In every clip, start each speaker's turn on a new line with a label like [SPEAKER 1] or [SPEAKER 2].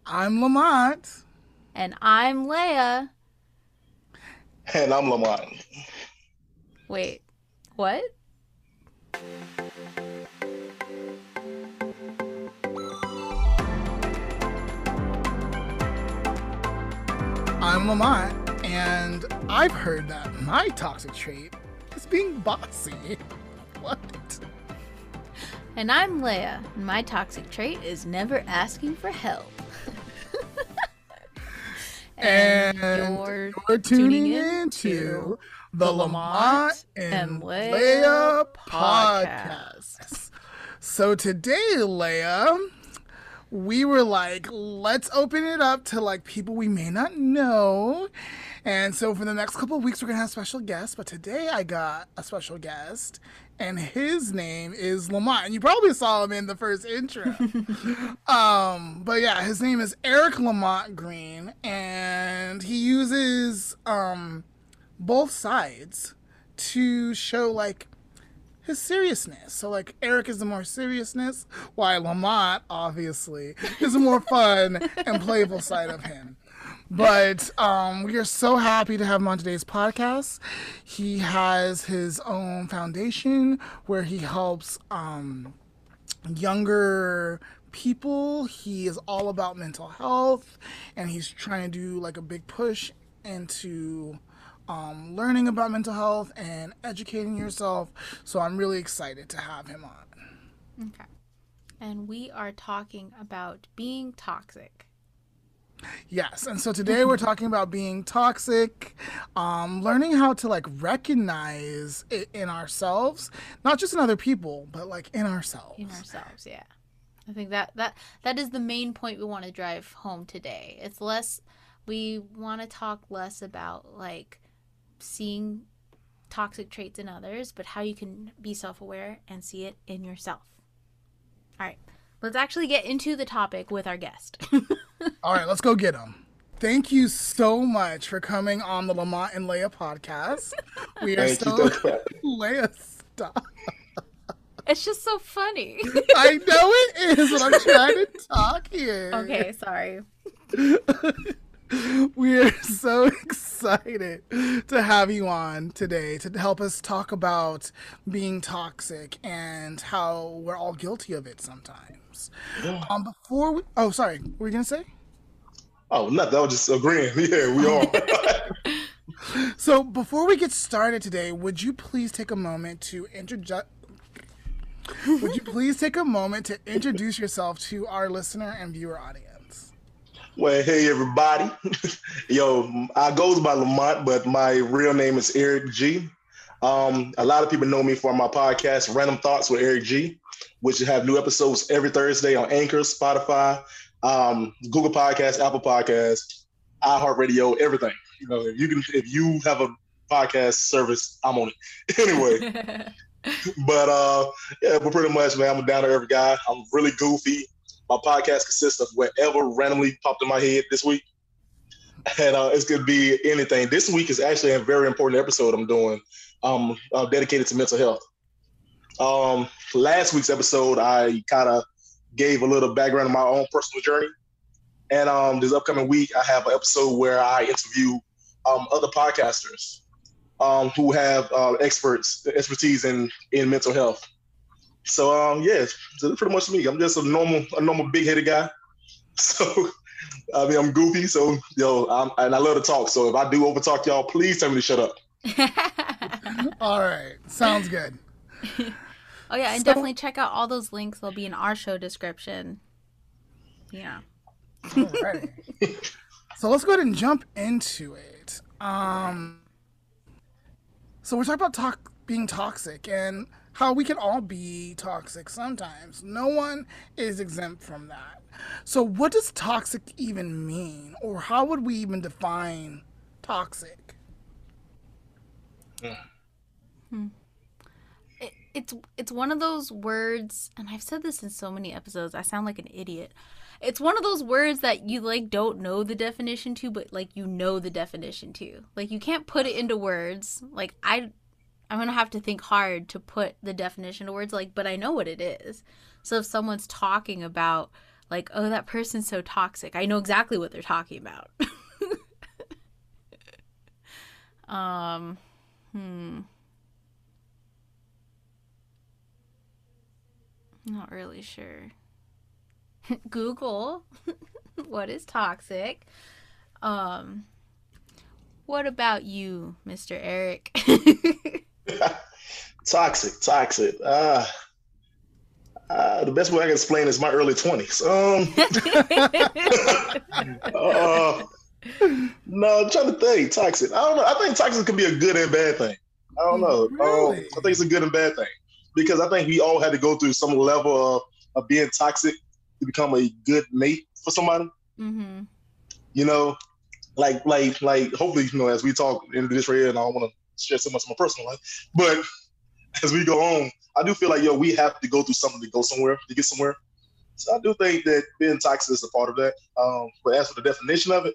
[SPEAKER 1] I'm Lamont.
[SPEAKER 2] And I'm Leia.
[SPEAKER 3] And I'm Lamont.
[SPEAKER 2] Wait, what?
[SPEAKER 1] I'm Lamont, and I've heard that my toxic trait is being bossy. What?
[SPEAKER 2] And I'm Leia, and my toxic trait is never asking for help.
[SPEAKER 1] And you're tuning into the Lamont and Leia podcast. So today, Leia, we were like, let's open it up to like people we may not know. And so for the next couple of weeks, we're going to have special guests. But today I got a special guest, and his name is Lamont. And you probably saw him in the first intro. But yeah, his name is Eric Lamont Green, and he uses both sides to show like his seriousness. So like Eric is the more seriousness, while Lamont obviously is the more fun and playful side of him. But we are so happy to have him on today's podcast. He has his own foundation where he helps younger people. He is all about mental health, and he's trying to do like a big push into learning about mental health and educating yourself. So I'm really excited to have him on.
[SPEAKER 2] Okay. And we are talking about being toxic.
[SPEAKER 1] Yes, and so today we're talking about being toxic, learning how to like recognize it in ourselves, not just in other people, but like in ourselves.
[SPEAKER 2] In ourselves, yeah. I think that is the main point we want to drive home today. It's less, we want to talk less about like seeing toxic traits in others, but how you can be self-aware and see it in yourself. All right, let's actually get into the topic with our guest.
[SPEAKER 1] All right, let's go get him. Thank you so much for coming on the Lamont and Leia podcast. We are Leia, stop.
[SPEAKER 2] It's just so funny.
[SPEAKER 1] I know it is, but I'm trying to talk here.
[SPEAKER 2] Okay, sorry.
[SPEAKER 1] We are so excited to have you on today to help us talk about being toxic and how we're all guilty of it sometimes.
[SPEAKER 3] Yeah.
[SPEAKER 1] Sorry, what were you gonna say?
[SPEAKER 3] Oh, nothing. I was just agreeing. Yeah, we are.
[SPEAKER 1] So before we get started today, would you please take a moment to introduce yourself to our listener and viewer audience?
[SPEAKER 3] Well, hey, everybody. Yo, I goes by Lamont, but my real name is Eric G. A lot of people know me for my podcast, Random Thoughts with Eric G, which have new episodes every Thursday on Anchor, Spotify, Google Podcasts, Apple Podcasts, iHeartRadio, everything. You know, if you have a podcast service, I'm on it. Anyway. But pretty much, man, I'm a down to earth guy. I'm really goofy. My podcast consists of whatever randomly popped in my head this week. And it's going to be anything. This week is actually a very important episode I'm doing dedicated to mental health. Last week's episode, I kind of gave a little background of my own personal journey. And this upcoming week, I have an episode where I interview other podcasters who have expertise in mental health. So so pretty much me. I'm just a normal big-headed guy. So I mean, I'm goofy. So and I love to talk. So if I do overtalk y'all, please tell me to shut up.
[SPEAKER 1] All right, sounds good.
[SPEAKER 2] Oh yeah, and definitely check out all those links. They'll be in our show description. Yeah.
[SPEAKER 1] All right. So let's go ahead and jump into it. So we're talking about being toxic and how we can all be toxic sometimes. No one is exempt from that. So what does toxic even mean? Or how would we even define toxic?
[SPEAKER 2] It's one of those words, and I've said this in so many episodes, I sound like an idiot. It's one of those words that you like don't know the definition to, but like you know the definition to. Like you can't put it into words. Like I'm gonna have to think hard to put the definition to words, like, but I know what it is. So if someone's talking about like, oh, that person's so toxic. I know exactly what they're talking about. Not really sure. Google, what is toxic? What about you, Mr. Eric?
[SPEAKER 3] Toxic. The best way I can explain is my early 20s. No, I'm trying to think. Toxic. I don't know. I think toxic can be a good and bad thing. I don't know.
[SPEAKER 1] Really?
[SPEAKER 3] I think it's a good and bad thing because I think we all had to go through some level of being toxic to become a good mate for somebody.
[SPEAKER 2] Mm-hmm.
[SPEAKER 3] You know, like hopefully, you know, as we talk into this right here, and I don't want to share so much of my personal life, but as we go on, I do feel like, we have to go through something to go somewhere, to get somewhere. So I do think that being toxic is a part of that. But as for the definition of it,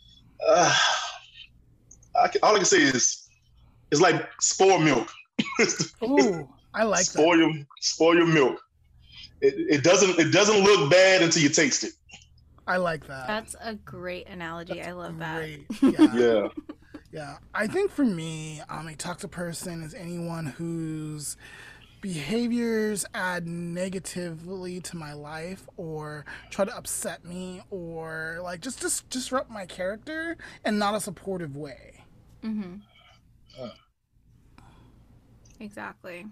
[SPEAKER 3] all I can say is it's like spoiled milk.
[SPEAKER 1] Ooh, I like that.
[SPEAKER 3] Spoil your milk. It doesn't look bad until you taste it.
[SPEAKER 1] I like that.
[SPEAKER 2] That's a great analogy. I love
[SPEAKER 1] Great.
[SPEAKER 2] that.
[SPEAKER 3] Yeah.
[SPEAKER 1] Yeah. I think for me, a toxic person is anyone whose behaviors add negatively to my life or try to upset me or like just disrupt my character in not a supportive way.
[SPEAKER 2] Mm-hmm. Exactly.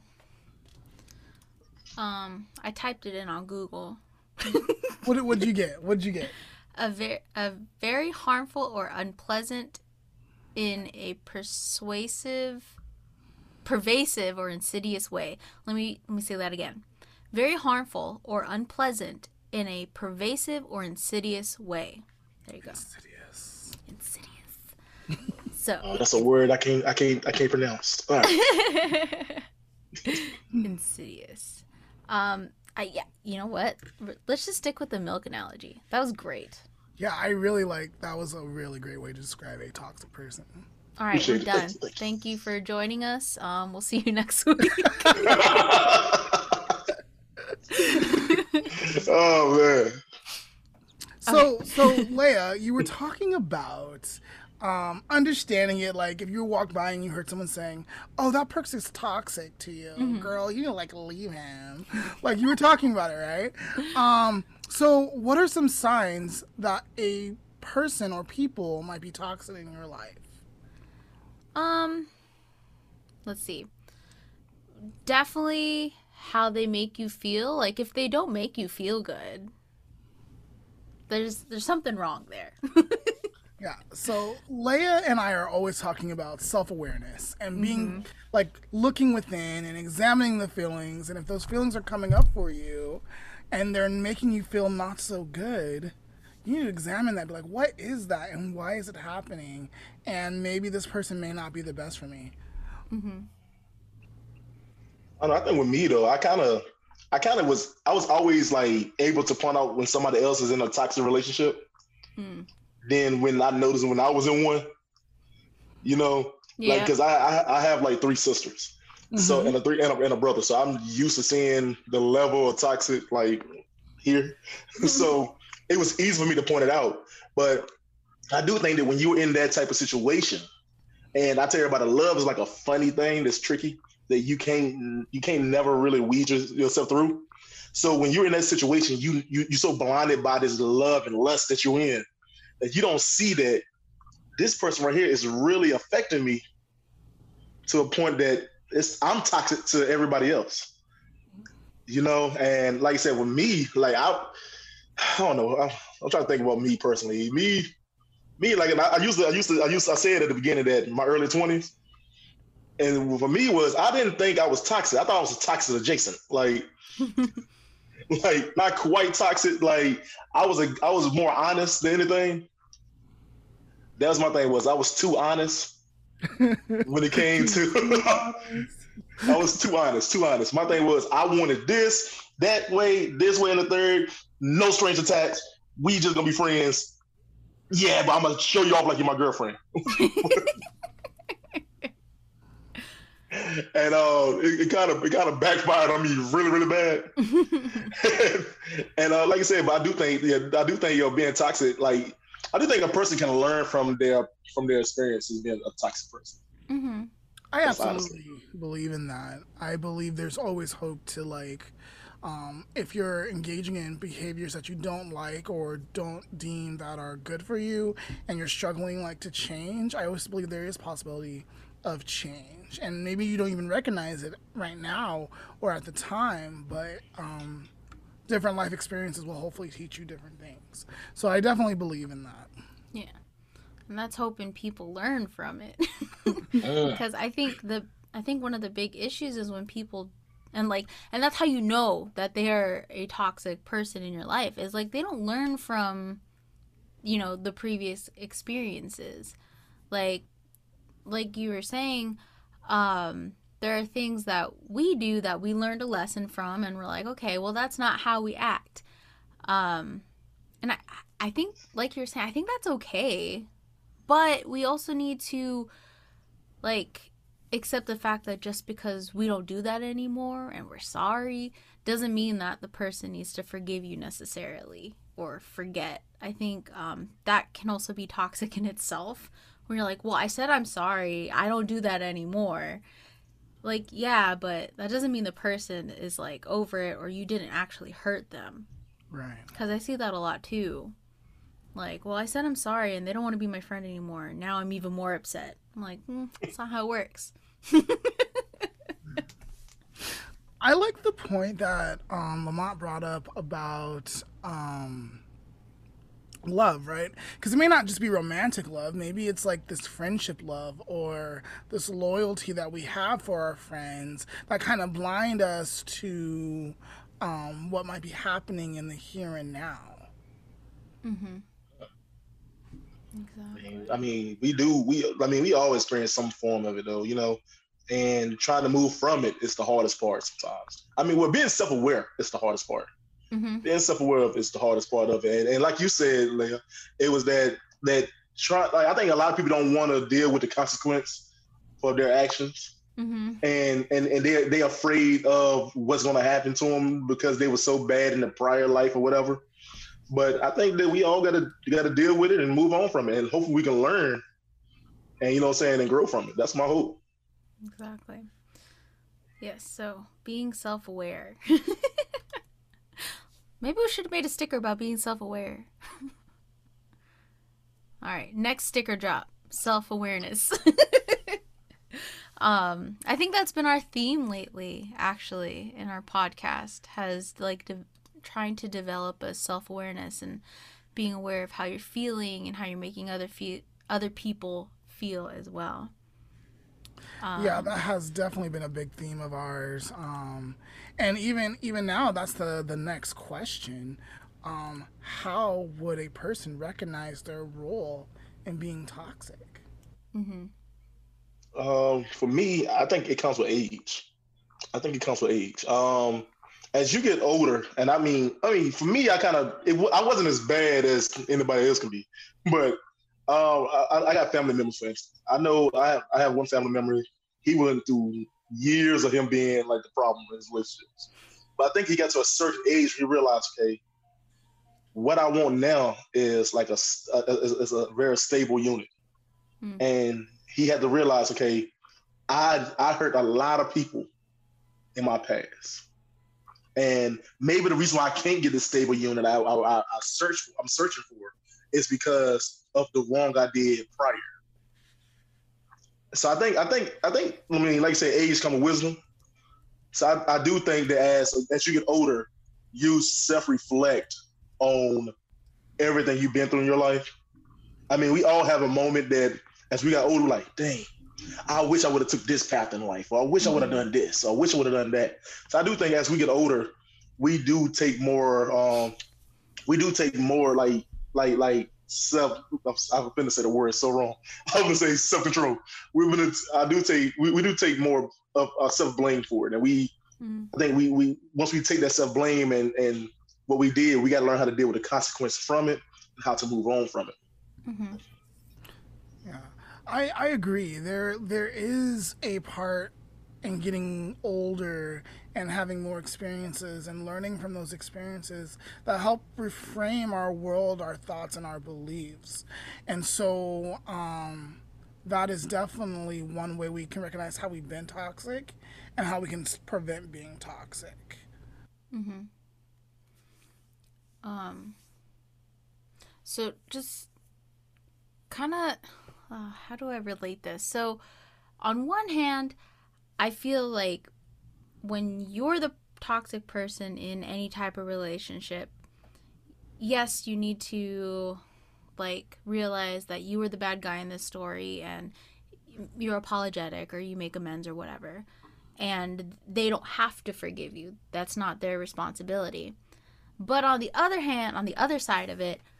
[SPEAKER 2] I typed it in on Google.
[SPEAKER 1] What'd you get?
[SPEAKER 2] A very harmful or unpleasant in a pervasive or insidious way. Let me say that again. Very harmful or unpleasant in a pervasive or insidious way. There you go. Insidious. So
[SPEAKER 3] that's a word I can't pronounce. All right.
[SPEAKER 2] Insidious. Yeah, you know what? Let's just stick with the milk analogy. That was great.
[SPEAKER 1] Yeah, I really that was a really great way to describe a toxic person.
[SPEAKER 2] All right, we're done. Thank you for joining us. We'll see you next week.
[SPEAKER 3] Oh man.
[SPEAKER 1] So Leia, you were talking about understanding it, like if you walk by and you heard someone saying, "Oh, that person's toxic to you, girl, you need to leave him." Like you were talking about it, right? So what are some signs that a person or people might be toxic in your life?
[SPEAKER 2] Let's see. Definitely how they make you feel. Like if they don't make you feel good, there's something wrong there.
[SPEAKER 1] Yeah, so Leia and I are always talking about self-awareness and being looking within and examining the feelings, and if those feelings are coming up for you and they're making you feel not so good, you need to examine that. Be like, what is that and why is it happening? And maybe this person may not be the best for me.
[SPEAKER 2] Mm-hmm.
[SPEAKER 3] I think with me though, I was always like able to point out when somebody else is in a toxic relationship. Then when I noticed when I was in one, like because I have like 3 sisters, so and a brother, so I'm used to seeing the level of toxic like here, so it was easy for me to point it out. But I do think that when you're in that type of situation, and I tell everybody, love is like a funny thing that's tricky that you can't never really weed yourself through. So when you're in that situation, you're so blinded by this love and lust that you're in that you don't see that this person right here is really affecting me to a point that I'm toxic to everybody else, And like I said, with me, like I don't know. I'm trying to think about me personally. Me, like I said at the beginning that my early 20s, and for me was I didn't think I was toxic. I thought I was toxic adjacent, like not quite toxic. Like I was more honest than anything. That was my thing. Was I was too honest when it came to. I was too honest. My thing was I wanted this, that way, this way, and the third. No strings attached. We just gonna be friends. Yeah, but I'm gonna show you off like you're my girlfriend. and it kind of backfired on me really, really bad. And like I said, but I do think being toxic, like I do think a person can learn from their experiences being a toxic person.
[SPEAKER 2] Mm-hmm.
[SPEAKER 1] I absolutely believe in that. I believe there's always hope to, like, if you're engaging in behaviors that you don't like or don't deem that are good for you and you're struggling, like, to change, I always believe there is possibility of change. And maybe you don't even recognize it right now or at the time, but different life experiences will hopefully teach you different things. So I definitely believe in that.
[SPEAKER 2] Yeah. And that's hoping people learn from it. Because I think one of the big issues is when people and that's how you know that they're a toxic person in your life is like they don't learn from the previous experiences. Like you were saying, there are things that we do that we learned a lesson from and we're like, okay, well that's not how we act. And I think, like you're saying, I think that's okay. But we also need to, accept the fact that just because we don't do that anymore and we're sorry doesn't mean that the person needs to forgive you necessarily or forget. I think that can also be toxic in itself. Where you're like, well, I said I'm sorry. I don't do that anymore. Yeah, but that doesn't mean the person is, over it or you didn't actually hurt them.
[SPEAKER 1] Right.
[SPEAKER 2] Because I see that a lot, too. Well, I said I'm sorry and they don't want to be my friend anymore. Now I'm even more upset. I'm like, that's not how it works.
[SPEAKER 1] I like the point that Lamont brought up about love, right? Because it may not just be romantic love. Maybe it's like this friendship love or this loyalty that we have for our friends that kind of blind us to what might be happening in the here and now.
[SPEAKER 2] Mm-hmm. Exactly.
[SPEAKER 3] I mean, we all experience some form of it though, and trying to move from it is the hardest part sometimes. I mean, being self-aware is the hardest part.
[SPEAKER 2] Mm-hmm.
[SPEAKER 3] Being self-aware is the hardest part of it. And like you said, Leah, it was that I think a lot of people don't want to deal with the consequence for their actions.
[SPEAKER 2] Mm-hmm.
[SPEAKER 3] And they're afraid of what's going to happen to them because they were so bad in the prior life or whatever. But I think that we all got to deal with it and move on from it. And hopefully we can learn and, and grow from it. That's my hope.
[SPEAKER 2] Exactly. Yes. So being self-aware. Maybe we should have made a sticker about being self-aware. All right. Next sticker drop. Self-awareness. I think that's been our theme lately, actually, in our podcast, has trying to develop a self-awareness and being aware of how you're feeling and how you're making other people feel as well.
[SPEAKER 1] Yeah, that has definitely been a big theme of ours. And even now, that's the next question. How would a person recognize their role in being toxic?
[SPEAKER 2] Mm-hmm.
[SPEAKER 3] For me, I think it comes with age. As you get older, and I mean, for me, I wasn't as bad as anybody else can be, but I got family members, for instance. I know I have one family member. He went through years of him being like the problem in his relationships, but I think he got to a certain age where he realized, okay, what I want now is like is a very stable unit, and he had to realize, okay, I hurt a lot of people in my past. And maybe the reason why I can't get a stable unit I'm searching for is because of the wrong I did prior. So I think, like you say, age comes with wisdom. So I do think that as you get older, you self-reflect on everything you've been through in your life. I mean, we all have a moment that as we got older, we're like, dang, I wish I would have took this path in life, or I wish I would have done this, or I wish I would have done that. So I do think as we get older, we do take more like self. I'm going to say the word so wrong. I'm going to say self-control. We do take more of self-blame for it, and I think we once we take that self-blame and what we did, we got to learn how to deal with the consequences from it and how to move on from it.
[SPEAKER 2] Mm-hmm.
[SPEAKER 1] Yeah, I agree. There is a part and getting older and having more experiences and learning from those experiences that help reframe our world, our thoughts, and our beliefs. And so that is definitely one way we can recognize how we've been toxic and how we can prevent being toxic.
[SPEAKER 2] Mm-hmm. So just kind of, how do I relate this? So on one hand, I feel like when you're the toxic person in any type of relationship, yes, you need to like realize that you were the bad guy in this story and you're apologetic or you make amends or whatever. And they don't have to forgive you. That's not their responsibility. But on the other hand, on the other side of it,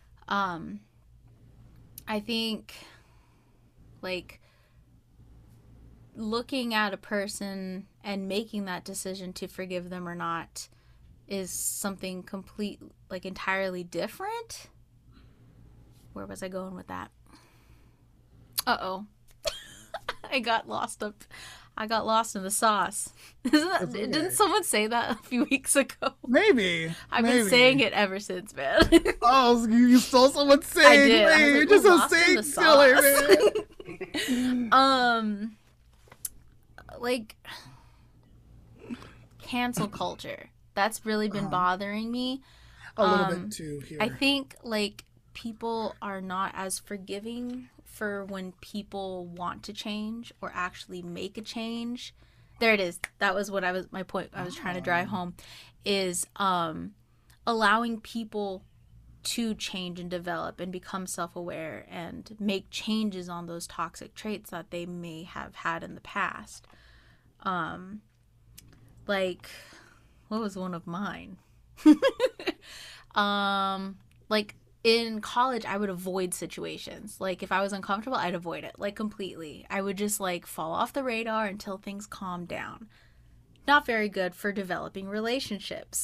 [SPEAKER 2] I think like looking at a person and making that decision to forgive them or not is something like entirely different. Where was I going with that? Uh-oh. I got lost in the sauce. Didn't someone say that a few weeks ago?
[SPEAKER 1] Maybe.
[SPEAKER 2] I've been saying it ever since, man.
[SPEAKER 1] Oh, you stole someone's saying.
[SPEAKER 2] I did.
[SPEAKER 1] Man, you're just a saying killer,
[SPEAKER 2] man. Like cancel culture. That's really been bothering me.
[SPEAKER 1] A little bit too here.
[SPEAKER 2] I think like people are not as forgiving for when people want to change or actually make a change. There it is. That was what my point I was trying to drive home is allowing people to change and develop and become self-aware and make changes on those toxic traits that they may have had in the past. Like what was one of mine? Like in college, I would avoid situations. Like, if I was uncomfortable, I'd avoid it, like, completely. I would just, like, fall off the radar until things calmed down. Not very good for developing relationships.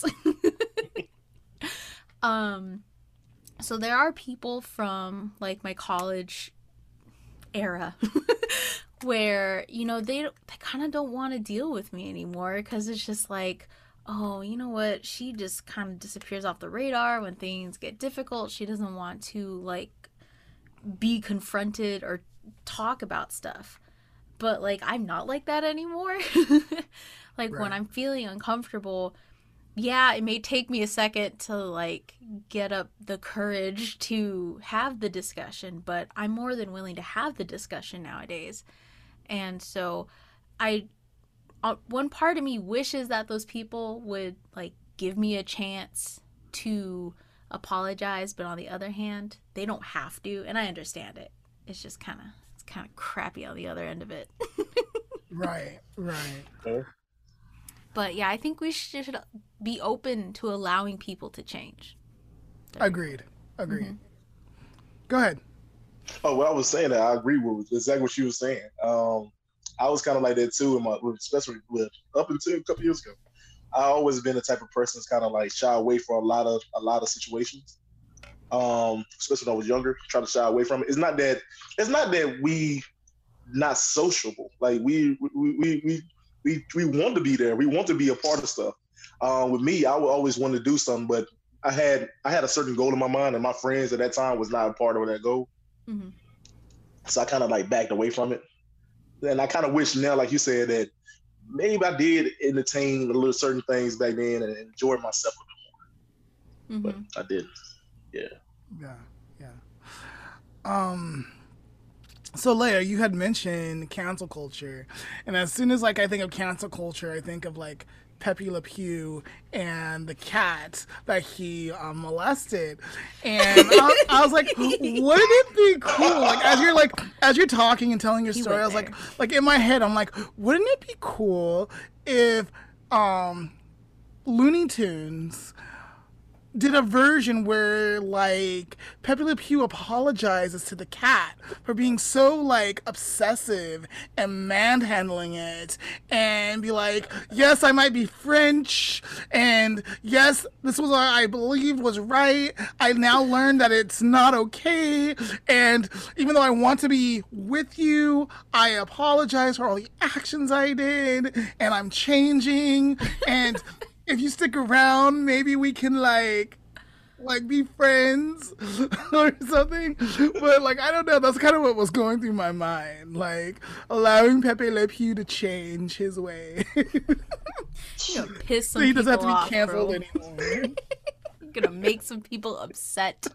[SPEAKER 2] So there are people from, like, my college era where, you know, they kind of don't want to deal with me anymore because it's just like, oh, you know what? She just kind of disappears off the radar when things get difficult. She doesn't want to, like, be confronted or talk about stuff. But, like, I'm not like that anymore. Like, right. When I'm feeling uncomfortable, yeah, it may take me a second to, like, get up the courage to have the discussion. But I'm more than willing to have the discussion nowadays. And so one part of me wishes that those people would like give me a chance to apologize, but on the other hand, they don't have to, and I understand it. It's just kind of crappy on the other end of it.
[SPEAKER 1] Right.
[SPEAKER 2] But yeah, I think we should be open to allowing people to change.
[SPEAKER 1] Agreed. Mm-hmm. Go ahead.
[SPEAKER 3] Oh, well, I was saying that I agree with exactly what you were saying. I was kind of like that too, especially up until a couple years ago. I always been the type of person that's kind of like shy away from a lot of situations. Especially when I was younger, try to shy away from it. It's not that we not sociable. Like we want to be there. We want to be a part of stuff. With me, I would always want to do something, but I had a certain goal in my mind, and my friends at that time was not a part of that goal. Mm-hmm. So I kind of like backed away from it. And I kind of wish now, like you said, that maybe I did entertain a little certain things back then and enjoy myself a bit more. Mm-hmm. But I didn't.
[SPEAKER 1] Yeah. So Leia, you had mentioned cancel culture, and as soon as like I think of cancel culture, I think of like Pepe Le Pew and the cat that he molested, and I was like, wouldn't it be cool? Like as you're talking and telling your story, I was like in my head, I'm like, wouldn't it be cool if Looney Tunes did a version where like Pepe Le Pew apologizes to the cat for being so like obsessive and manhandling it, and be like, yes, I might be French, and yes, this was what I believed was right. I now learned that it's not okay, and even though I want to be with you, I apologize for all the actions I did, and I'm changing, and if you stick around, maybe we can like be friends or something. But like, I don't know. That's kind of what was going through my mind. Like allowing Pepe Le Pew to change his way.
[SPEAKER 2] You're gonna piss some
[SPEAKER 1] So he
[SPEAKER 2] people
[SPEAKER 1] doesn't have to be
[SPEAKER 2] off,
[SPEAKER 1] canceled
[SPEAKER 2] bro.
[SPEAKER 1] anymore.
[SPEAKER 2] You're gonna make some people upset.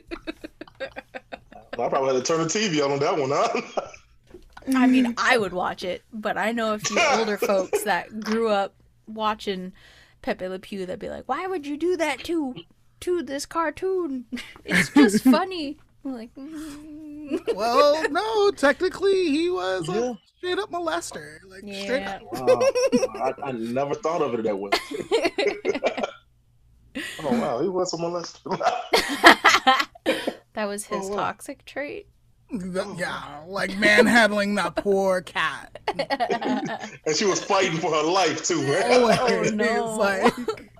[SPEAKER 3] I probably had to turn the TV on that one, huh?
[SPEAKER 2] I mean, I would watch it, but I know a few older folks that grew up watching Pepe Le Pew that'd be like, why would you do that to this cartoon? It's just funny. I'm like,
[SPEAKER 1] Well, no, technically he was a straight up molester. Like straight up.
[SPEAKER 3] Wow. I never thought of it that way. Oh wow, he was a molester.
[SPEAKER 2] That was his toxic trait.
[SPEAKER 1] Yeah, like manhandling that poor cat.
[SPEAKER 3] And she was fighting for her life too, man.
[SPEAKER 2] Oh no.
[SPEAKER 1] Like,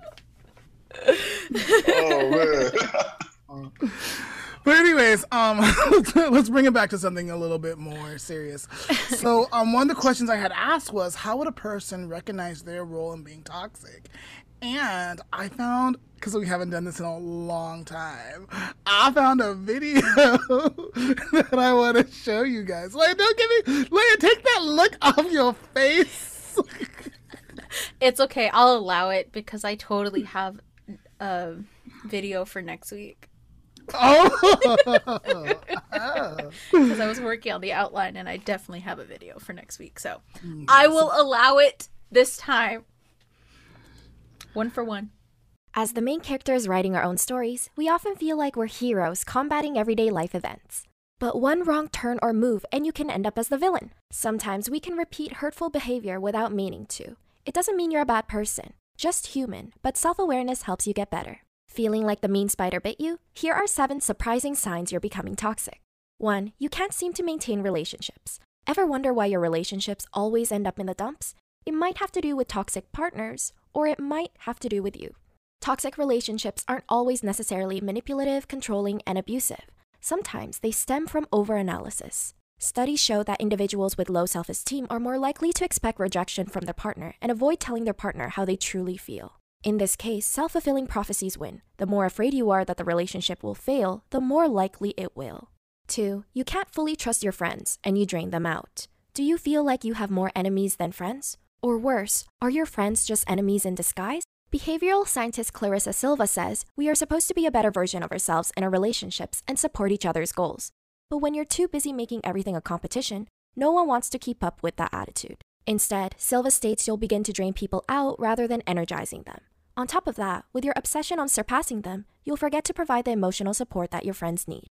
[SPEAKER 3] Oh man.
[SPEAKER 1] but anyways, let's bring it back to something a little bit more serious. So, one of the questions I had asked was, how would a person recognize their role in being toxic? And I found, because we haven't done this in a long time, I found a video that I want to show you guys. Like, don't give me, Leia, take that look off your face.
[SPEAKER 2] It's okay. I'll allow it because I totally have a video for next week.
[SPEAKER 1] Oh.
[SPEAKER 2] Because I was working on the outline and I definitely have a video for next week. So I will allow it this time. 1 for 1.
[SPEAKER 4] As the main characters writing our own stories, we often feel like we're heroes combating everyday life events. But one wrong turn or move and you can end up as the villain. Sometimes we can repeat hurtful behavior without meaning to. It doesn't mean you're a bad person, just human, but self-awareness helps you get better. Feeling like the mean spider bit you? Here are 7 surprising signs you're becoming toxic. 1. You can't seem to maintain relationships. Ever wonder why your relationships always end up in the dumps? It might have to do with toxic partners, or it might have to do with you. Toxic relationships aren't always necessarily manipulative, controlling, and abusive. Sometimes they stem from overanalysis. Studies show that individuals with low self-esteem are more likely to expect rejection from their partner and avoid telling their partner how they truly feel. In this case, self-fulfilling prophecies win. The more afraid you are that the relationship will fail, the more likely it will. 2. You can't fully trust your friends, and you drain them out. Do you feel like you have more enemies than friends? Or worse, are your friends just enemies in disguise? Behavioral scientist Clarissa Silva says we are supposed to be a better version of ourselves in our relationships and support each other's goals. But when you're too busy making everything a competition, no one wants to keep up with that attitude. Instead, Silva states you'll begin to drain people out rather than energizing them. On top of that, with your obsession on surpassing them, you'll forget to provide the emotional support that your friends need.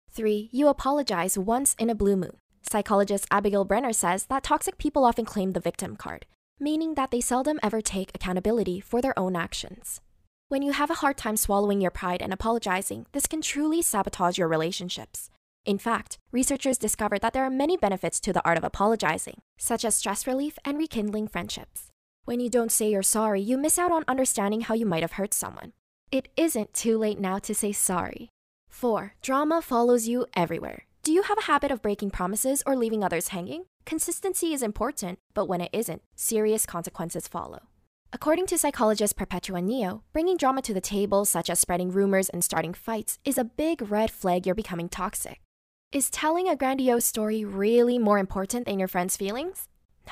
[SPEAKER 4] 3. You apologize once in a blue moon. Psychologist Abigail Brenner says that toxic people often claim the victim card, meaning that they seldom ever take accountability for their own actions. When you have a hard time swallowing your pride and apologizing, this can truly sabotage your relationships. In fact, researchers discovered that there are many benefits to the art of apologizing, such as stress relief and rekindling friendships. When you don't say you're sorry, you miss out on understanding how you might have hurt someone. It isn't too late now to say sorry. 4. Drama follows you everywhere. Do you have a habit of breaking promises or leaving others hanging? Consistency is important, but when it isn't, serious consequences follow. According to psychologist Perpetua Neo, bringing drama to the table, such as spreading rumors and starting fights, is a big red flag you're becoming toxic. Is telling a grandiose story really more important than your friend's feelings? No.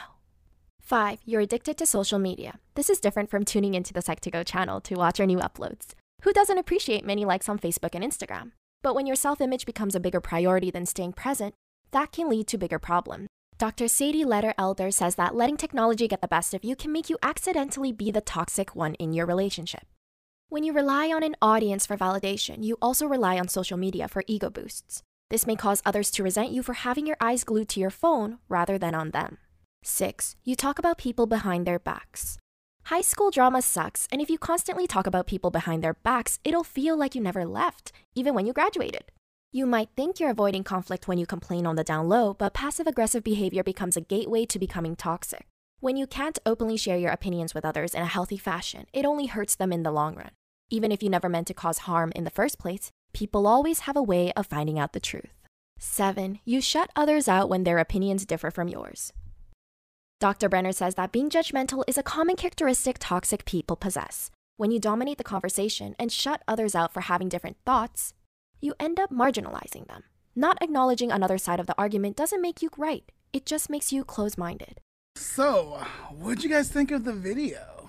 [SPEAKER 4] 5. You're addicted to social media. This is different from tuning into the Psych2Go channel to watch our new uploads. Who doesn't appreciate many likes on Facebook and Instagram? But when your self-image becomes a bigger priority than staying present, that can lead to bigger problems. Dr. Sadie Letter Elder says that letting technology get the best of you can make you accidentally be the toxic one in your relationship. When you rely on an audience for validation, you also rely on social media for ego boosts. This may cause others to resent you for having your eyes glued to your phone rather than on them. 6. You talk about people behind their backs. High school drama sucks, and if you constantly talk about people behind their backs, it'll feel like you never left, even when you graduated. You might think you're avoiding conflict when you complain on the down low, but passive-aggressive behavior becomes a gateway to becoming toxic. When you can't openly share your opinions with others in a healthy fashion, it only hurts them in the long run. Even if you never meant to cause harm in the first place, people always have a way of finding out the truth. 7. You shut others out when their opinions differ from yours. Dr. Brenner says that being judgmental is a common characteristic toxic people possess. When you dominate the conversation and shut others out for having different thoughts, you end up marginalizing them. Not acknowledging another side of the argument doesn't make you right. It just makes you close-minded.
[SPEAKER 1] So, what'd you guys think of the video?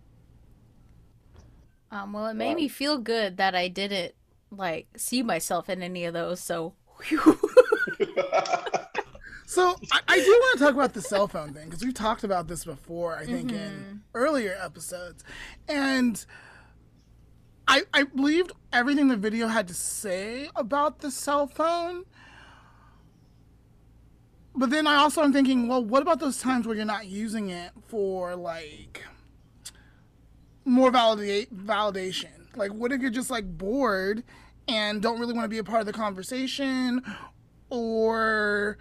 [SPEAKER 2] Well, it made me feel good that I didn't, see myself in any of those, so...
[SPEAKER 1] So, I do want to talk about the cell phone thing, because we've talked about this before, I think, in earlier episodes. And I believed everything the video had to say about the cell phone. But then I also am thinking, well, what about those times where you're not using it for, more validation? Like, what if you're just, bored and don't really want to be a part of the conversation or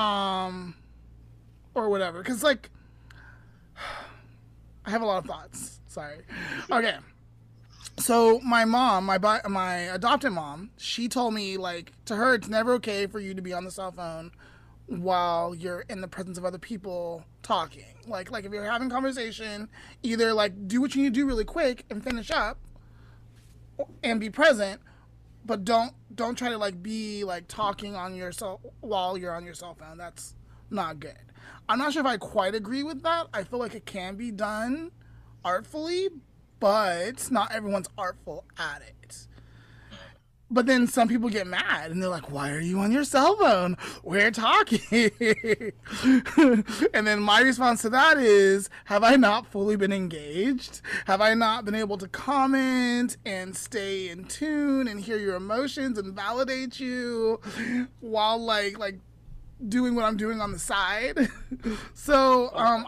[SPEAKER 1] whatever? Because, I have a lot of thoughts. Sorry. Okay. So my mom, my adopted mom, she told me, to her, it's never okay for you to be on the cell phone while you're in the presence of other people talking. Like if you're having a conversation, either do what you need to do really quick and finish up and be present, but don't try to be talking on your while you're on your cell phone. That's not good. I'm not sure if I quite agree with that. I feel like it can be done artfully, but not everyone's artful at it. But then some people get mad and they're like, why are you on your cell phone? We're talking. And then my response to that is, have I not fully been engaged? Have I not been able to comment and stay in tune and hear your emotions and validate you while doing what I'm doing on the side? So,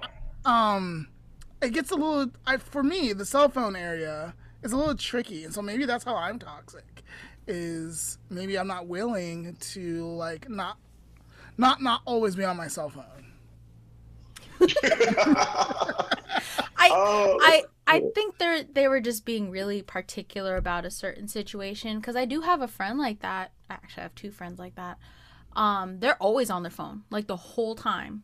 [SPEAKER 1] it gets a little, for me, the cell phone area is a little tricky. And so maybe that's how I'm toxic. Is maybe I'm not willing to not always be on my cell phone.
[SPEAKER 2] I think they were just being really particular about a certain situation, because I do have a friend like that. Actually, I have two friends like that. They're always on their phone, the whole time.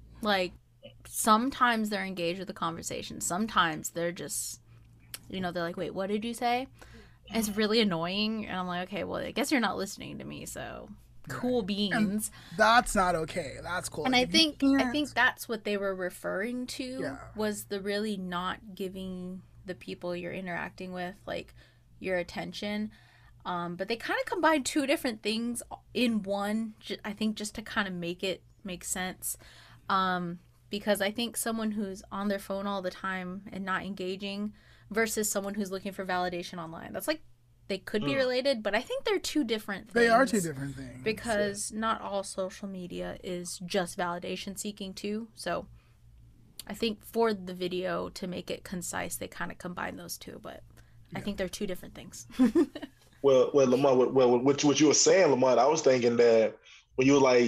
[SPEAKER 2] Sometimes they're engaged with the conversation. Sometimes they're just, they're like, wait, what did you say? It's really annoying, and I'm like, okay, well, I guess you're not listening to me, so cool beans.
[SPEAKER 1] And that's not okay. That's cool.
[SPEAKER 2] And I think that's what they were referring to, was the really not giving the people you're interacting with your attention. But they kind of combined two different things in one, I think, just to kind of make it make sense. Because I think someone who's on their phone all the time and not engaging versus someone who's looking for validation online, that's they could be related, but I think they're two different things.
[SPEAKER 1] They are two different things.
[SPEAKER 2] Because not all social media is just validation seeking too. So I think for the video, to make it concise, they kind of combine those two, but I think they're two different things.
[SPEAKER 3] Well, Lamont, what you were saying, Lamont, I was thinking that when you were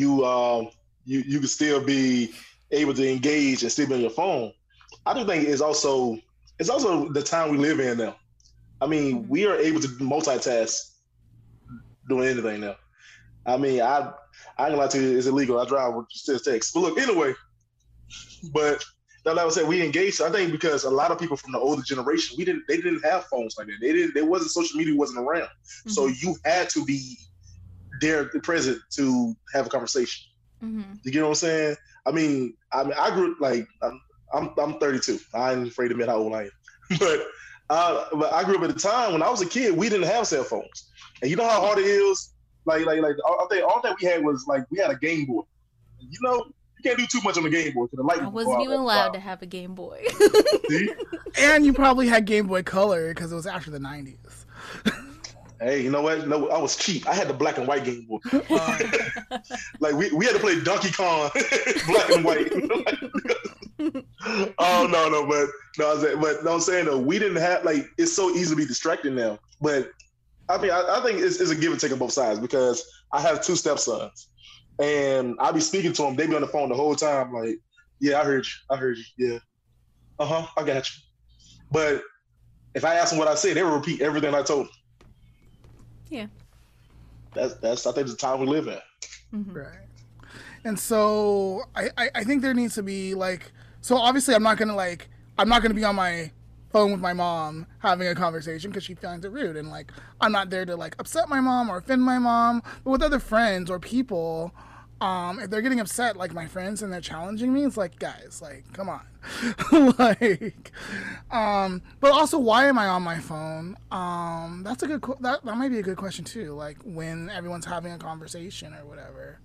[SPEAKER 3] you could still be able to engage and still be on your phone. I do think it's also the time we live in now. I mean, we are able to multitask doing anything now. I mean, I ain't gonna lie to you, it's illegal. I drive with just text. But look, anyway, but like I said, we engaged. I think because a lot of people from the older generation, they didn't have phones like that. There wasn't, social media wasn't around. Mm-hmm. So you had to be there, present to have a conversation. Mm-hmm. You get what I'm saying? I mean, I grew up I'm 32. I ain't afraid to admit how old I am. But I grew up at a time when I was a kid, we didn't have cell phones. And you know how hard it is? All that we had was we had a Game Boy. You can't do too much on the Game Boy.
[SPEAKER 2] I wasn't even allowed to have a Game Boy.
[SPEAKER 1] And you probably had Game Boy Color because it was after the 90s.
[SPEAKER 3] Hey, you know what? No, I was cheap. I had the black and white Game Boy. We had to play Donkey Kong black and white. Oh no, but No, but no, I'm saying though, we didn't have like it's so easy to be distracted now. But I mean, I think it's a give and take on both sides because I have two stepsons, and I be speaking to them. They be on the phone the whole time, like, "Yeah, I heard you. Yeah, I got you." But if I ask them what I said, they will repeat everything I told them.
[SPEAKER 2] Yeah,
[SPEAKER 3] that's I think the time we live in.
[SPEAKER 2] Mm-hmm.
[SPEAKER 1] Right. And so I think there needs to be like, so obviously I'm not gonna be on my phone with my mom having a conversation because she finds it rude, and like I'm not there to like upset my mom or offend my mom. But with other friends or people, if they're getting upset, like my friends, and they're challenging me, it's like, guys, like, come on. Like, but also, why am I on my phone? That's a good that might be a good question too, like when everyone's having a conversation or whatever.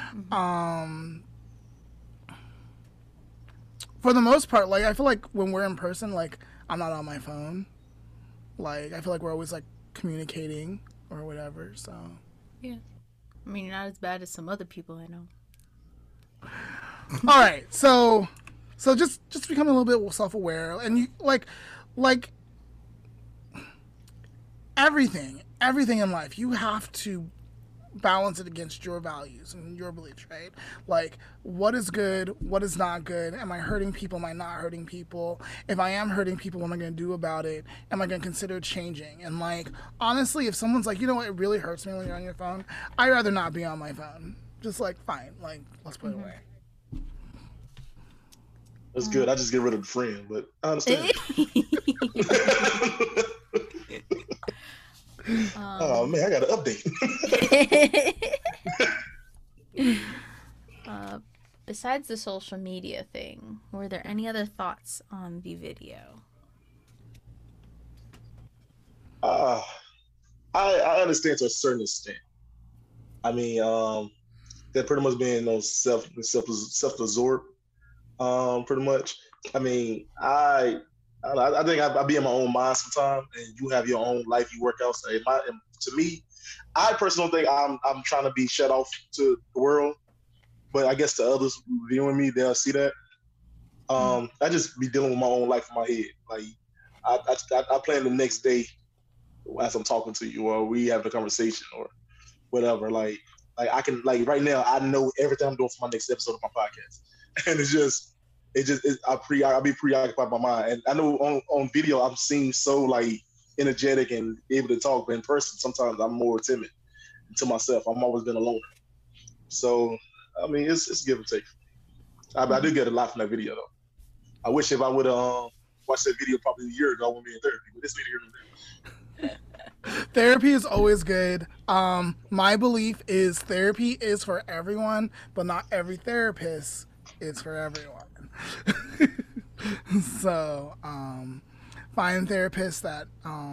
[SPEAKER 1] For the most part, like I feel like when we're in person, like I'm not on my phone. Like I feel like we're always like communicating or whatever. So
[SPEAKER 2] yeah, I mean, you're not as bad as some other people I know.
[SPEAKER 1] All right, so just becoming a little bit self-aware, and you like everything in life, you have to balance it against your values and your beliefs, right? Like, what is good, what is not good? Am I hurting people? Am I not hurting people? If I am hurting people, what am I going to do about it? Am I going to consider changing? And like, honestly, if someone's like, you know what, it really hurts me when you're on your phone, I'd rather not be on my phone. Just like, fine, like, let's put it away.
[SPEAKER 3] That's good. I just get rid of the friend, but I understand. Oh man, I got an update.
[SPEAKER 2] Besides the social media thing, were there any other thoughts on the video?
[SPEAKER 3] I understand to a certain extent. I mean, they're pretty much being self-absorbed. Pretty much. I mean, I think I be in my own mind sometimes, and you have your own life you work out. So to me, I personally don't think I'm trying to be shut off to the world, but I guess to others viewing me, they'll see that. I just be dealing with my own life in my head. Like I plan the next day as I'm talking to you, or we have a conversation, or whatever. Like I can, like right now, I know everything I'm doing for my next episode of my podcast. And I'll be preoccupied by my mind. And I know on video, I'm seen so like energetic and able to talk, but in person, sometimes I'm more timid to myself. I'm always been a loner. So, I mean, it's give and take. I do get a lot from that video though. I wish if I would have watched that video probably a year ago, I wouldn't be in therapy, but this video here and there.
[SPEAKER 1] Therapy is always good. My belief is therapy is for everyone, but not every therapist is for everyone. So find therapists that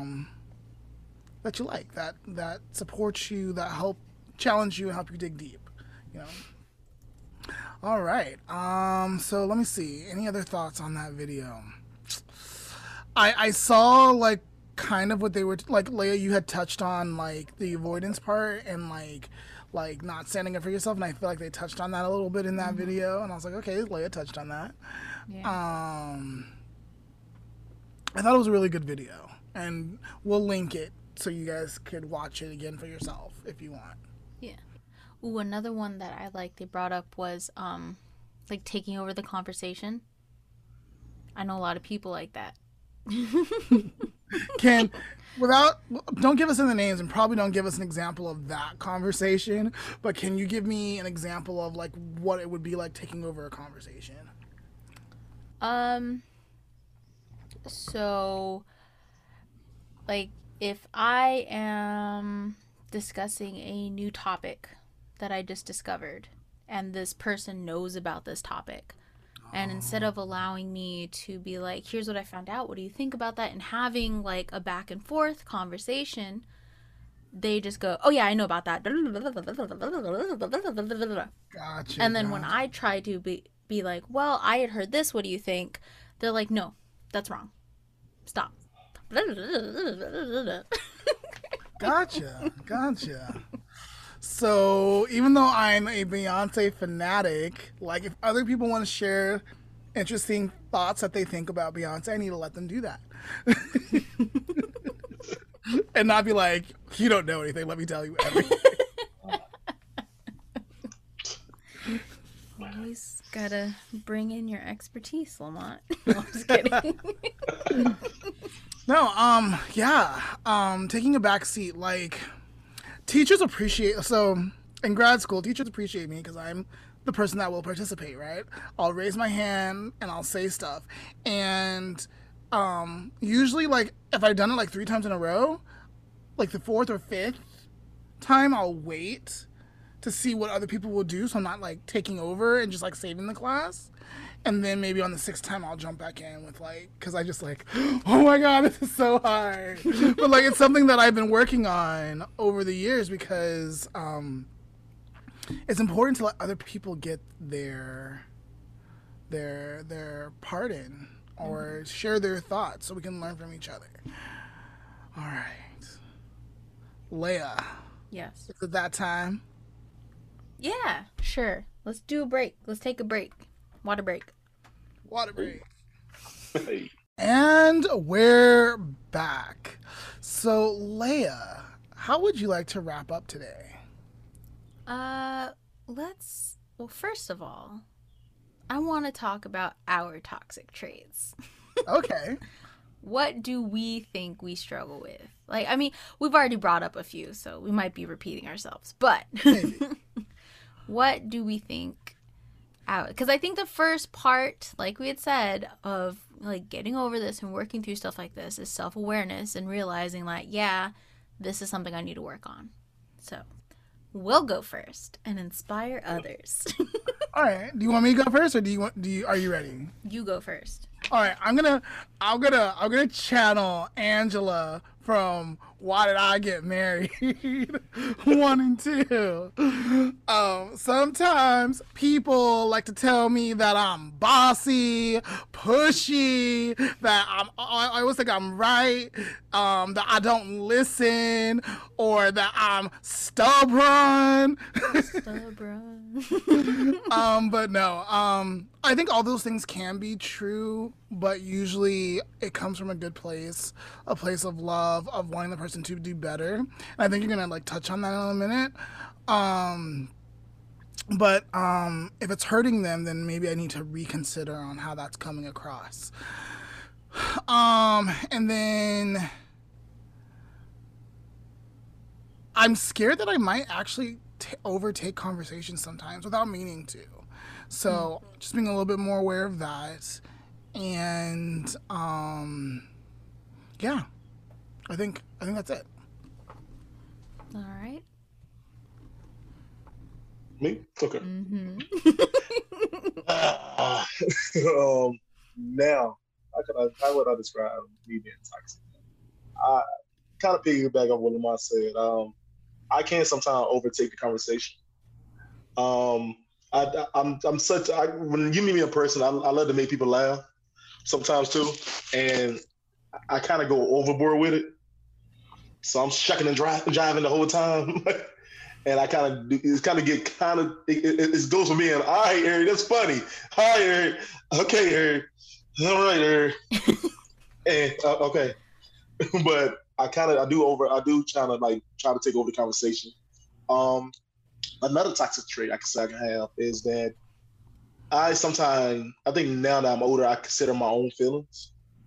[SPEAKER 1] you like, that support you, that help challenge you and help you dig deep, you know. All right, so let me see, any other thoughts on that video? I saw like kind of what they were like. Leia, you had touched on like the avoidance part and like not standing up for yourself, and I feel like they touched on that a little bit in that video, and I was like, okay, Leia touched on that. Yeah. I thought it was a really good video, and we'll link it so you guys could watch it again for yourself if you want.
[SPEAKER 2] Yeah. Ooh, another one that I like they brought up was like taking over the conversation. I know a lot of people like that. Don't give us any names, and probably don't give us an example of that conversation, but can you give me an example of like what it would be like taking over a conversation? So like if I am discussing a new topic that I just discovered and this person knows about this topic, and instead of allowing me to be like, here's what I found out, what do you think about that, and having like a back and forth conversation, they just go, oh yeah, I know about that.
[SPEAKER 1] Gotcha.
[SPEAKER 2] And then when I try to be like, well, I had heard this, what do you think? They're like, no, that's wrong. Stop.
[SPEAKER 1] Gotcha. So even though I'm a Beyonce fanatic, like if other people want to share interesting thoughts that they think about Beyonce, I need to let them do that. And not be like, you don't know anything, let me tell you everything.
[SPEAKER 2] Always gotta bring in your expertise, Lamont. No, I'm just kidding.
[SPEAKER 1] No, taking a back seat, like, teachers appreciate, so in grad school, teachers appreciate me because I'm the person that will participate, right? I'll raise my hand and I'll say stuff. And usually, like, if I've done it like 3 times in a row, like the 4th or 5th time, I'll wait to see what other people will do, so I'm not like taking over and just like saving the class. And then maybe on the 6th time I'll jump back in with like, because I just like, oh my god, this is so hard. But like, it's something that I've been working on over the years because it's important to let other people get their part in or share their thoughts so we can learn from each other. All right, Leia.
[SPEAKER 2] Yes.
[SPEAKER 1] Is it that time?
[SPEAKER 2] Yeah, sure. Let's do a break. Let's take a break. Water break.
[SPEAKER 1] Water break.
[SPEAKER 3] Hey.
[SPEAKER 1] And we're back. So, Leia, how would you like to wrap up today?
[SPEAKER 2] Well, first of all, I want to talk about our toxic traits.
[SPEAKER 1] Okay.
[SPEAKER 2] What do we think we struggle with? Like, I mean, we've already brought up a few, so we might be repeating ourselves, but what do we think? Because I think the first part, like we had said, of like getting over this and working through stuff like this is self-awareness and realizing like, yeah, this is something I need to work on. So we'll go first and inspire others.
[SPEAKER 1] All right. Do you want me to go first, or are you ready?
[SPEAKER 2] You go first.
[SPEAKER 1] All right. I'm gonna channel Angela from Why Did I Get Married? 1 and 2. Sometimes people like to tell me that I'm bossy, pushy, that I always think I'm right, that I don't listen, or that I'm stubborn. But no, I think all those things can be true, but usually it comes from a good place, a place of love, of wanting the person to do better. And I think you're gonna like touch on that in a minute. But if it's hurting them, then maybe I need to reconsider on how that's coming across. And then I'm scared that I might actually overtake conversations sometimes without meaning to. So just being a little bit more aware of that. And yeah, I think that's it.
[SPEAKER 2] All right.
[SPEAKER 3] Me? Okay.
[SPEAKER 2] Mm-hmm.
[SPEAKER 3] Now, how would I describe me being toxic? I kind of piggyback on what Lamont said. I can sometimes overtake the conversation. When you meet me in person, I love to make people laugh sometimes too, and I kind of go overboard with it. So I'm shucking and driving the whole time. And I it goes from being, all right, Eric, that's funny. Hi, Eric. Okay, Eric. All right, Eric. And okay. But I do try to take over the conversation. Another toxic trait I can have is that I think now that I'm older, I consider my own feelings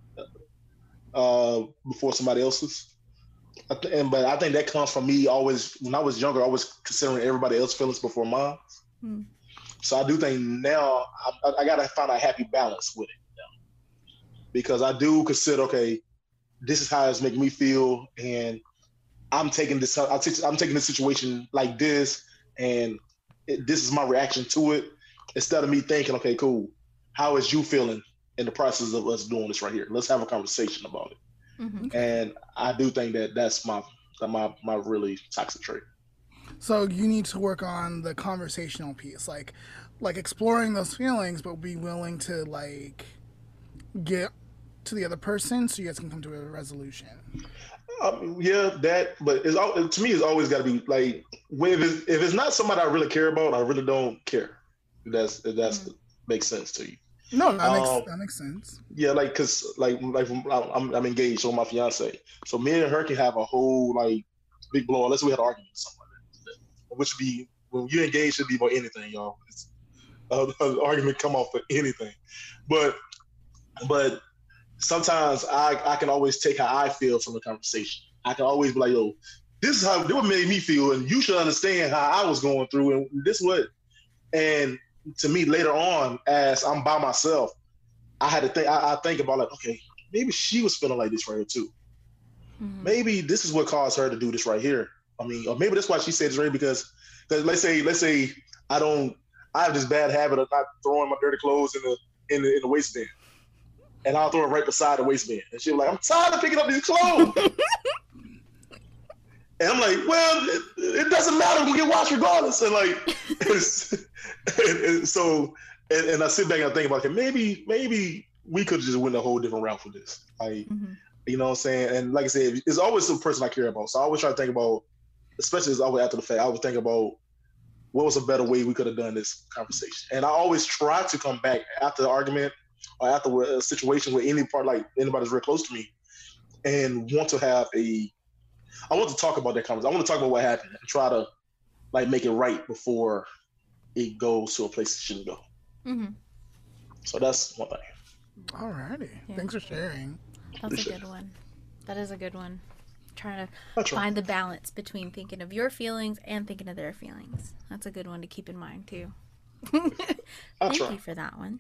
[SPEAKER 3] before somebody else's. But I think that comes from me always, when I was younger, I was considering everybody else's feelings before mine. So I do think now I got to find a happy balance with it now. Because I do consider, okay, this is how it's making me feel, and I'm taking this situation like this, and this is my reaction to it, instead of me thinking, okay, cool, how is you feeling in the process of us doing this right here? Let's have a conversation about it. Mm-hmm. And I do think that's my really toxic trait.
[SPEAKER 1] So you need to work on the conversational piece, like exploring those feelings, but be willing to like get to the other person so you guys can come to a resolution.
[SPEAKER 3] Yeah, that. But to me, it's always got to be like, if it's not somebody I really care about, I really don't care. If that makes sense to you.
[SPEAKER 1] No, that makes sense.
[SPEAKER 3] Yeah, like cause like I'm engaged with my fiance, so me and her can have a whole like big blow. Let's say we had an argument or something like that, which would be when you engage should be about anything, y'all. It's, an argument come off for anything, but sometimes I can always take how I feel from the conversation. I can always be like, yo, this is what made me feel, and you should understand how I was going through, and this what. And to me, later on, as I'm by myself, I had to think. I think about like, okay, maybe she was feeling like this right here too. Mm-hmm. Maybe this is what caused her to do this right here. I mean, or maybe that's why she said this right because let's say I have this bad habit of not throwing my dirty clothes in the waistband, and I'll throw it right beside the waistband, and she'll be like, I'm tired of picking up these clothes. And I'm like, well, it doesn't matter. We get washed regardless. And like, and I sit back and I think about it. Maybe we could just went a whole different route for this. Like, you know what I'm saying? And like I said, it's always the person I care about. So I always try to think about, especially as always after the fact, I would think about what was a better way we could have done this conversation. And I always try to come back after the argument or after a situation where anybody's real close to me and want to have I want to talk about that conversation. I want to talk about what happened and try to like make it right before it goes to a place it shouldn't go. Mm-hmm. So that's one thing.
[SPEAKER 1] Alrighty. Yeah. Thanks for sharing.
[SPEAKER 2] That's a good one. That is a good one. Trying to find the balance between thinking of your feelings and thinking of their feelings. That's a good one to keep in mind too. Thank you for that one.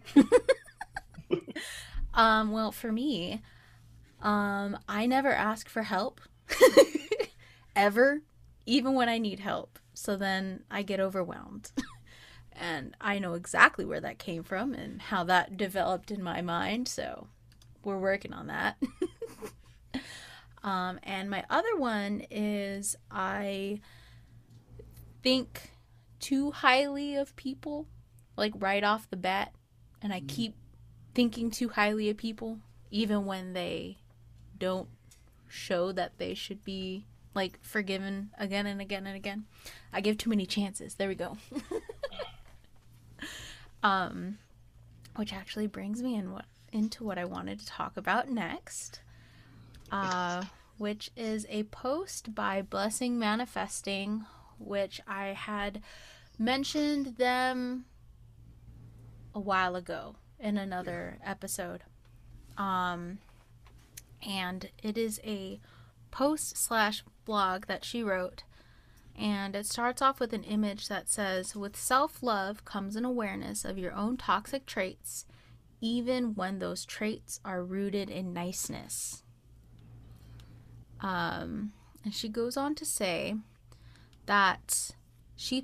[SPEAKER 2] Well, for me, I never ask for help. Ever, even when I need help. So then I get overwhelmed. And I know exactly where that came from and how that developed in my mind. So we're working on that. And my other one is I think too highly of people, like right off the bat. And I keep thinking too highly of people, even when they don't show that they should be like forgiven again and again and again. I give too many chances. There we go. Which actually brings me into what I wanted to talk about next, which is a post by Blessing Manifesting, which I had mentioned them a while ago in another episode. And it is a post/blog that she wrote, and it starts off with an image that says, with self-love comes an awareness of your own toxic traits, even when those traits are rooted in niceness. And she goes on to say that they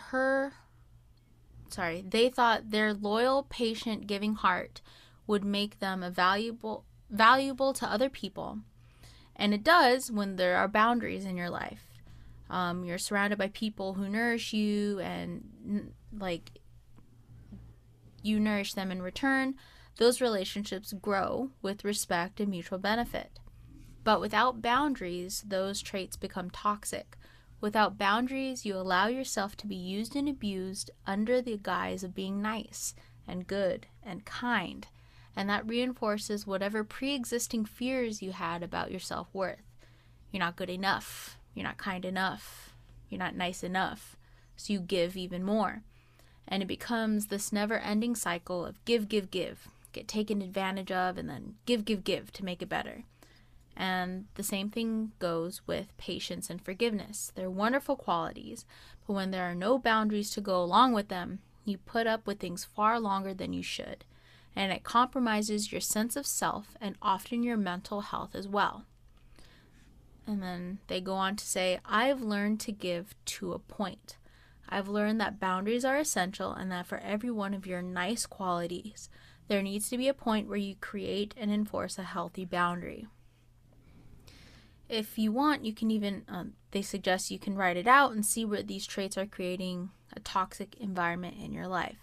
[SPEAKER 2] thought their loyal, patient, giving heart would make them valuable to other people. And it does when there are boundaries in your life. You're surrounded by people who nourish you and like you nourish them in return. Those relationships grow with respect and mutual benefit. But without boundaries, those traits become toxic. Without boundaries, you allow yourself to be used and abused under the guise of being nice and good and kind. And that reinforces whatever pre-existing fears you had about your self-worth. You're not good enough. You're not kind enough. You're not nice enough. So you give even more. And it becomes this never-ending cycle of give, give, give. Get taken advantage of and then give, give, give to make it better. And the same thing goes with patience and forgiveness. They're wonderful qualities, but when there are no boundaries to go along with them, you put up with things far longer than you should. And it compromises your sense of self and often your mental health as well. And then they go on to say, I've learned to give to a point. I've learned that boundaries are essential and that for every one of your nice qualities, there needs to be a point where you create and enforce a healthy boundary. If you want, you can even, they suggest you can write it out and see where these traits are creating a toxic environment in your life.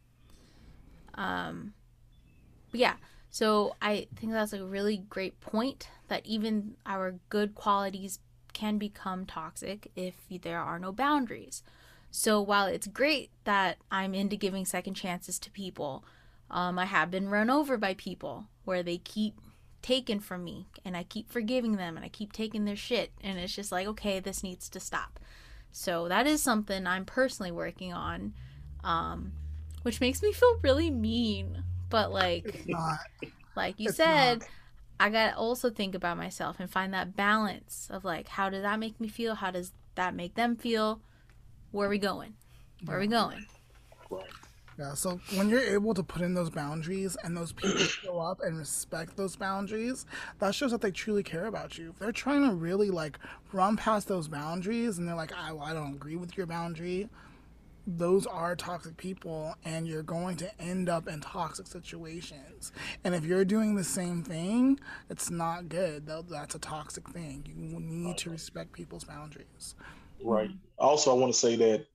[SPEAKER 2] Yeah, so I think that's a really great point that even our good qualities can become toxic if there are no boundaries. So while it's great that I'm into giving second chances to people, I have been run over by people where they keep taking from me and I keep forgiving them and I keep taking their shit. And it's just like, okay, this needs to stop. So that is something I'm personally working on, which makes me feel really mean. But like you said, I gotta also think about myself and find that balance of like, how does that make me feel? How does that make them feel? Where are we going? Where are we going?
[SPEAKER 3] Right.
[SPEAKER 1] Yeah, so when you're able to put in those boundaries and those people show up and respect those boundaries, that shows that they truly care about you. If they're trying to really like run past those boundaries and they're like, I don't agree with your boundary, those are toxic people and you're going to end up in toxic situations. And if you're doing the same thing, it's not good. That's a toxic thing. You need to respect people's boundaries.
[SPEAKER 3] Right. Also, I want to say that,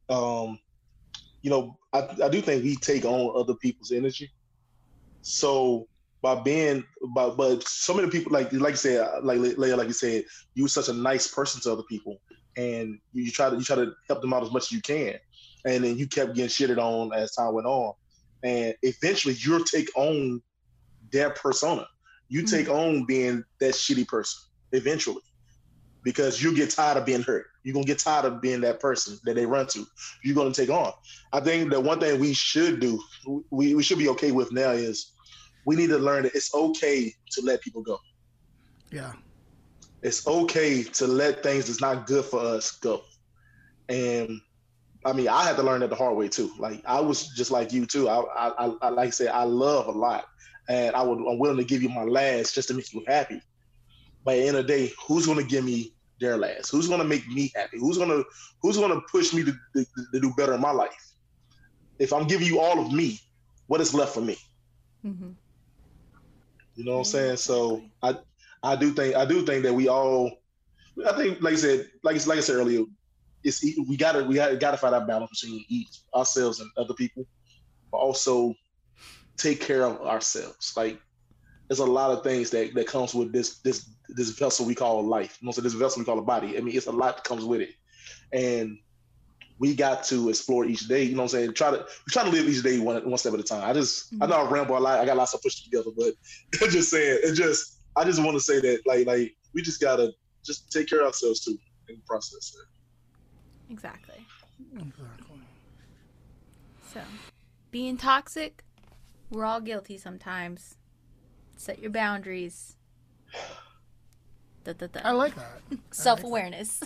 [SPEAKER 3] I do think we take on other people's energy. So but so many people, like you said, like Leia, like you said, you're such a nice person to other people, and you try to help them out as much as you can, and then you kept getting shitted on as time went on, and eventually you'll take on their persona. You take on being that shitty person eventually, because you get tired of being hurt. You're going to get tired of being that person that they run to. You're going to take on. I think that one thing we should do, we should be okay with now, is we need to learn that it's okay to let people go.
[SPEAKER 1] Yeah.
[SPEAKER 3] It's okay to let things that's not good for us go. And I mean, I had to learn that the hard way too. Like, I was just like you too. I like I said, I love a lot, and I'm willing to give you my last just to make you happy. By the end of the day, who's going to give me their last? Who's going to make me happy? Who's going to push me to do better in my life? If I'm giving you all of me, what is left for me?
[SPEAKER 2] Mm-hmm.
[SPEAKER 3] You know what I'm saying? So I do think that we all, I think, like I said earlier, we gotta find that balance between ourselves and other people, but also take care of ourselves. Like, there's a lot of things that comes with this vessel we call life. You know, so this vessel we call a body. I mean, it's a lot that comes with it, and we got to explore each day. You know what I'm saying? Try to live each day one step at a time. I know I ramble a lot. I got lots of push together, but just saying, I just want to say that like we just gotta just take care of ourselves too in the process.
[SPEAKER 2] Exactly. So, being toxic, we're all guilty sometimes. Set your boundaries.
[SPEAKER 1] I like that.
[SPEAKER 2] Self-awareness.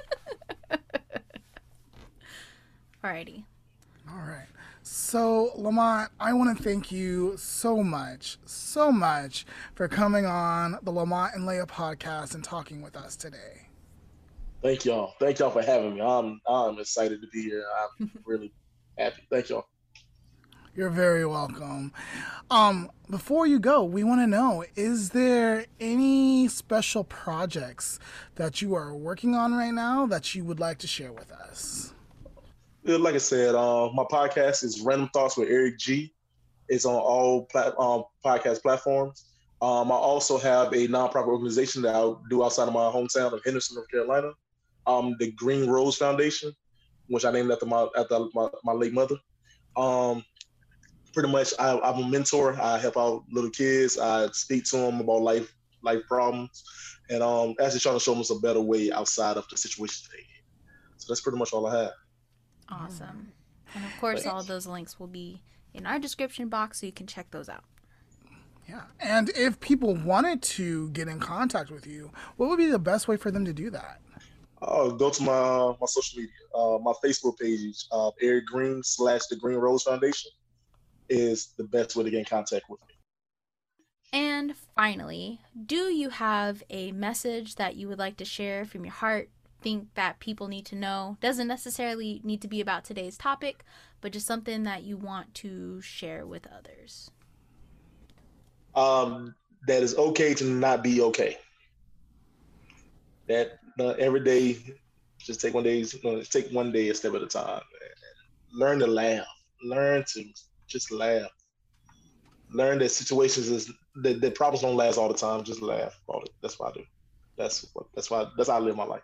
[SPEAKER 2] Alrighty.
[SPEAKER 1] All right. So, Lamont, I want to thank you so much for coming on the Lamont and Leia podcast and talking with us today.
[SPEAKER 3] Thank y'all. Thank y'all for having me. I'm excited to be here. I'm really happy. Thank y'all.
[SPEAKER 1] You're very welcome. Before you go, we want to know, is there any special projects that you are working on right now that you would like to share with us?
[SPEAKER 3] Like I said, my podcast is Random Thoughts with Eric G. It's on all podcast platforms. I also have a nonprofit organization that I do outside of my hometown of Henderson, North Carolina. The Green Rose Foundation, which I named after my late mother. Pretty much, I'm a mentor. I help out little kids. I speak to them about life problems, and actually trying to show them a better way outside of the situation they're in. So that's pretty much all I have.
[SPEAKER 2] Awesome. And of course, all of those links will be in our description box, so you can check those out.
[SPEAKER 1] Yeah. And if people wanted to get in contact with you, what would be the best way for them to do that?
[SPEAKER 3] Go to my social media. My Facebook page, Eric Green / the Green Rose Foundation, is the best way to get in contact with me.
[SPEAKER 2] And finally, do you have a message that you would like to share from your heart, think that people need to know? Doesn't necessarily need to be about today's topic, but just something that you want to share with others.
[SPEAKER 3] That is okay to not be okay. That every day, just take one day a step at a time. Learn to laugh. Learn to just laugh. Learn that situations that problems don't last all the time. Just laugh about it. That's what I do. That's how I live my life.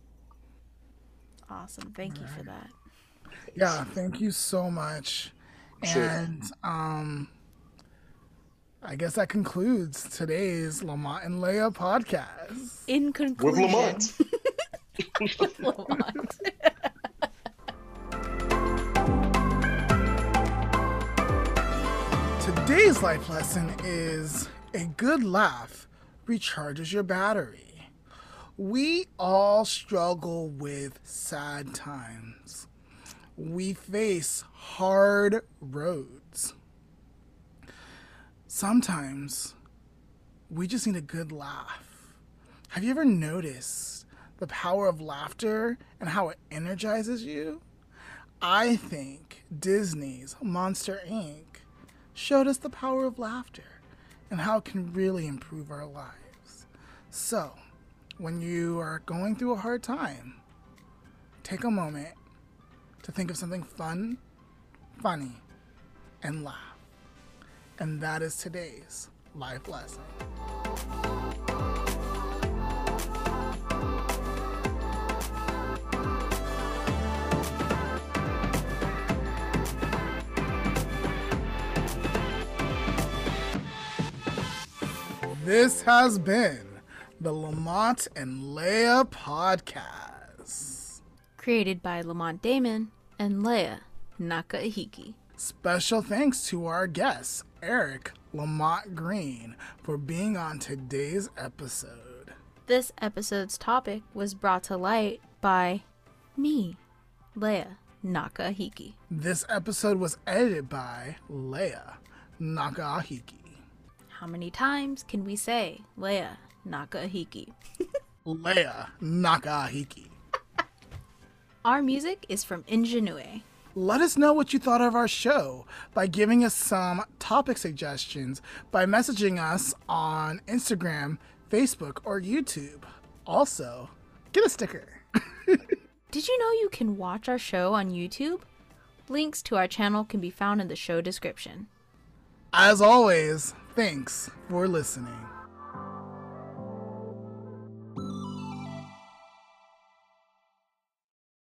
[SPEAKER 2] Awesome. Thank you for that.
[SPEAKER 1] Yeah, thank you so much.
[SPEAKER 3] Sure.
[SPEAKER 1] And I guess that concludes today's Lamont and Leia podcast.
[SPEAKER 2] In conclusion,
[SPEAKER 3] With Lamont.
[SPEAKER 2] Lamont.
[SPEAKER 1] Today's life lesson is a good laugh recharges your battery. We all struggle with sad times. We face hard roads. Sometimes we just need a good laugh. Have you ever noticed the power of laughter and how it energizes you? I think Disney's Monster Inc. showed us the power of laughter and how it can really improve our lives. So, when you are going through a hard time, take a moment to think of something fun, funny, and laugh. And that is today's life lesson. This has been the Lamont and Leia podcast.
[SPEAKER 2] Created by Lamont Damon and Leia Nakahiki.
[SPEAKER 1] Special thanks to our guest, Eric Lamont Green, for being on today's episode.
[SPEAKER 2] This episode's topic was brought to light by me, Leia Nakahiki.
[SPEAKER 1] This episode was edited by Leia Nakahiki.
[SPEAKER 2] How many times can we say Leia Nakahiki?
[SPEAKER 1] Leia Nakahiki.
[SPEAKER 2] Our music is from Ingenue.
[SPEAKER 1] Let us know what you thought of our show by giving us some topic suggestions by messaging us on Instagram, Facebook, or YouTube. Also, get a sticker.
[SPEAKER 2] Did you know you can watch our show on YouTube? Links to our channel can be found in the show description.
[SPEAKER 1] As always, thanks for listening.